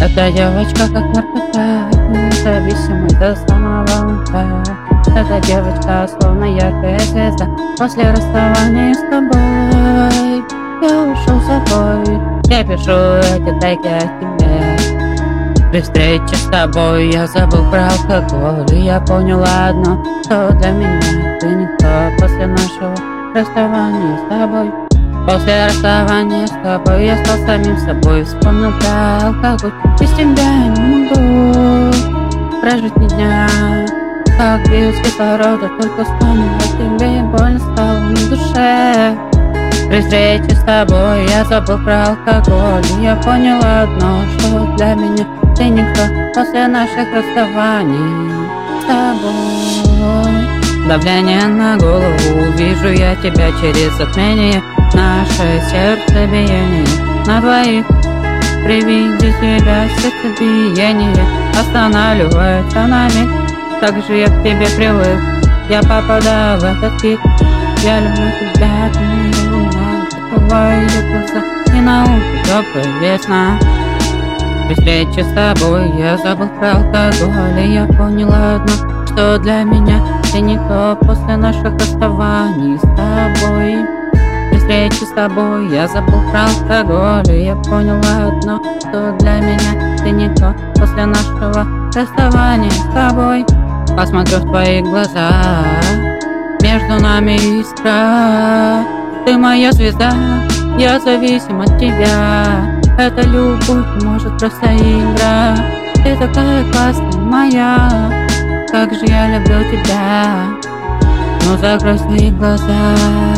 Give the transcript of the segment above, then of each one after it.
Эта девочка как наркота, независимой до самого утра. Эта девочка словно яркая звезда. После расставания с тобой я ушел с собой. Я пишу эти треки о тебе. При встрече с тобой я забыл про алкоголь. И я понял одно, что для меня ты никто. После нашего расставания с тобой, после расставания с тобой я стал самим собой. Вспомнил про алкоголь. Без тебя не могу прожить ни дня. Как без кислорода, только вспомнил о тебе, и больно стало на душе. При встрече с тобой я забыл про алкоголь. И я понял одно, что для меня ты никто. После наших расставаний с тобой. Давление на голову, вижу я тебя через затмение. Наше сердцебиение на двоих. При виде тебя сердцебиение останавливается на миг. Так же я к тебе привык, я попадаю в этот пик. Я люблю тебя, ты моя луна. Закрываю глаза, и на утро теплая весна. При встрече с тобой я забыл про алкоголь. И я понял одно, что для меня ты никто. После наших расставаний с тобой. При встрече с тобой я забыл про алкоголь. И я понял одно, что для меня ты никто. После нашего расставания с тобой. Посмотрю в твои глаза, между нами искра. Ты моя звезда, я зависим от тебя. Это любовь, может просто игра. Ты такая классная моя, как же я люблю тебя. Ну закрой свои глаза,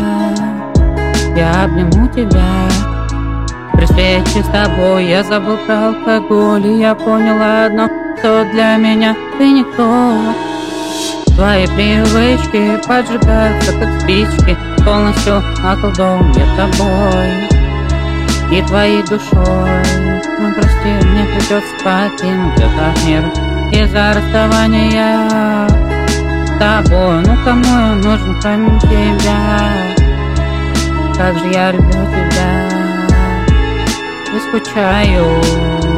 я обниму тебя. При встрече с тобой я забыл про алкоголь. И я понял одно, что для меня ты никто. Твои привычки поджигаются как спички. Полностью околдован я тобой и твоей душой. Ну прости, мне придется покинуть этот мир из-за расставания с тобой. Ну кому я нужен, кроме тебя? Как же я люблю тебя и скучаю.